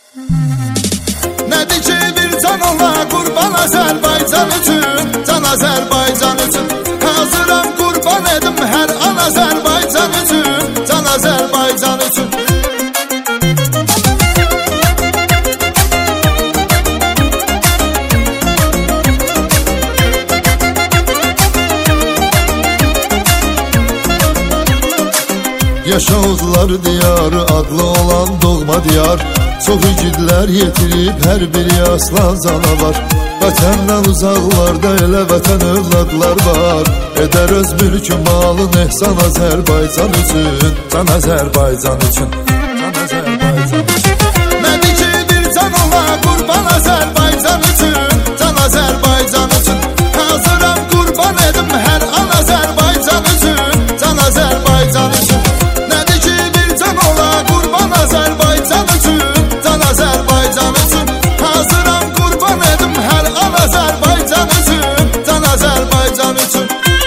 Nədir ki bir can ola qurban Azərbaycan üçün, can Azərbaycan üçün. Hazıram qurban edim hər an Azərbaycan üçün, can Azərbaycan üçün. Yaşadılar diyarı adlı olan doğma diyar. Çox igidlər yetirib hər biri aslan canavar. Vətəndən uzaqlarda elə vətən övladlar var. Edər öz mülkü malın ehsan Azərbaycan üçün, can Azərbaycan üçün, can Azərbaycan üçün. Nədir ki bir can ola qurban Azərbaycan üçün, can Azərbaycan üçün. Hazıram qurban edim hər an Azərbaycan üçün, can Azərbaycan üçün. Nədir ki bir can ola qurban Azərbaycan üçün, can Azərbaycan üçün. Hazıram qurban edim hər an Azərbaycan üçün, can Azərbaycan üçün.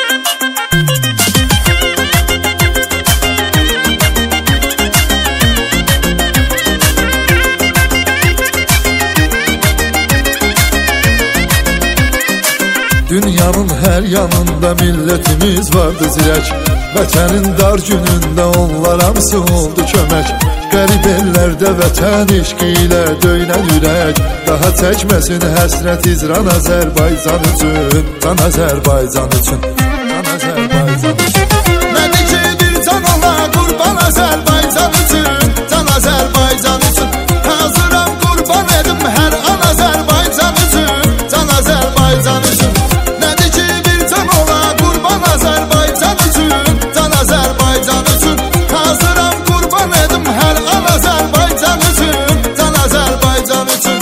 Dünyanın hər yanında millətimiz vardı zirək. Vətənin dar günündə onlar hamısı oldu kömək. Qərib ellərdə vətən işqi ilə döynən ürək. Daha çəkməsin həsrət izran Azərbaycan üçün, can Azərbaycan üçün, can Azərbaycan üçün. Nədir ki bir can ola qurban Azərbaycan üçün, can Azərbaycan üçün. Hazıram qurban edim hər an Azərbaycan üçün, can Azərbaycan üçün. Nədir ki bir can ola qurban Azərbaycan üçün, can Azərbaycan üçün. Hazıram qurban edim hər an Azərbaycan üçün, can Azərbaycan üçün.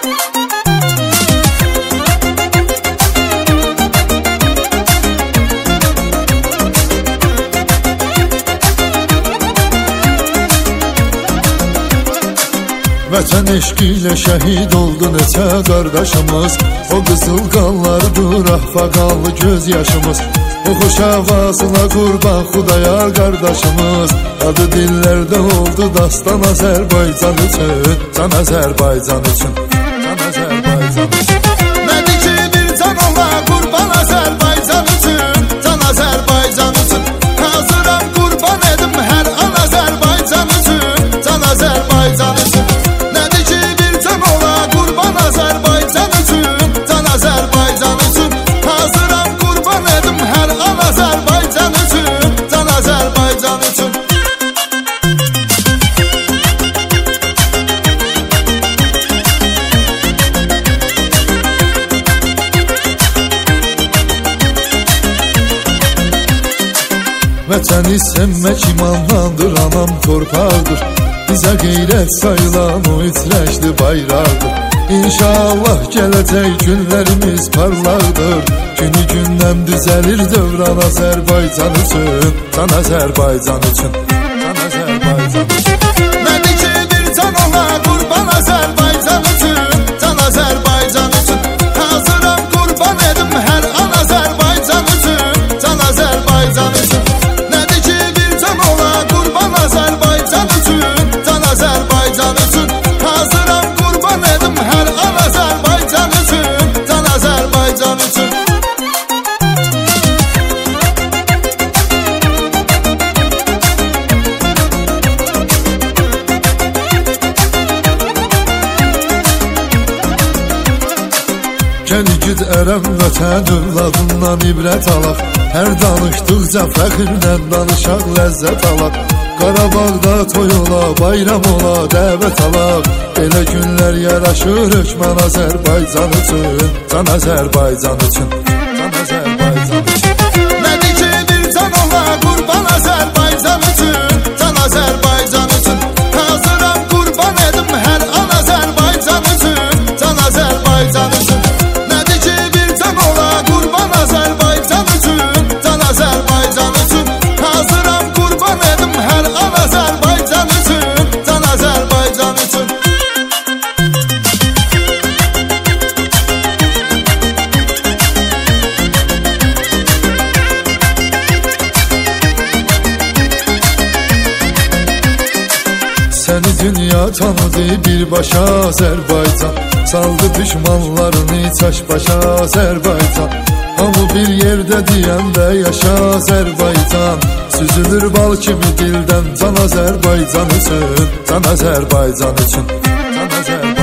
Vətən eşqi ilə şəhid oldu neçə qardaşımız. O qızıl qanlardır ahfaqanlı göz yaşımız. O xoş avazına qurban Xudayar qardaşımız. Adı dillərdə oldu dastan Azərbaycan üçün, can Azərbaycan üçün, can Azərbaycan üçün. Nədir ki bir can ola qurban Azərbaycan üçün, can Azərbaycan üçün. Hazıram qurban edim hər an Azərbaycan üçün, can Azərbaycan üçün. Nədir ki bir can ola qurban Azərbaycan üçün, can Azərbaycan üçün. Hazıram qurban edim hər an Azərbaycan üçün, can Azərbaycan üçün. Vətəni sevmək imandandır, anam torpaqdır. Bizə qeyrət sayılan o itirəkli bayraqdır. İnşallah gələcək günlərimiz parlaqdır. Günü gündən düzəlir dövran Azərbaycan üçün, can Azərbaycan üçün, can Azərbaycan üçün. Nədir ki bir can ola qurban Azərbaycan üçün, can Azərbaycan üçün. Hazıram qurban edim hər an Azərbaycan üçün, can Azərbaycan üçün. Nədir ki bir can ola qurban Azərbaycan üçün, can Azərbaycan üçün. Hazıram qurban edim hər an Azərbaycan üçün, can Azərbaycan üçün. Gəl igid ərəm vətən övladından ibrət alaq. Hər danışdıqca fəxrlə danışaq, ləzzət alaq. Qarabağda toy ola, bayram ola, dəvət alaq. Belə günlər yaraşır hökmən Azərbaycan üçün, can Azərbaycan üçün, can Azərbaycan üçün. Nədir ki bir can ola qurban Azərbaycan üçün, can Azərbaycan üçün. Hazıram qurban edim hər an Azərbaycan üçün, can Azərbaycan üçün. Nədir ki bir can ola qurban Azərbaycan üçün, can Azərbaycan üçün. Hazıram qurban edim hər an Azərbaycan üçün, can Azərbaycan üçün. dünya tanıdı birbaşa Azərbaycan. Saldı düşmanlarını çaş başa Azərbaycan. Hamı bir yerdə deyəndə yaşa Azərbaycan. Süzülür bal kimi dildən can Azərbaycan üçün, can Azərbaycan üçün, can Azərbaycan.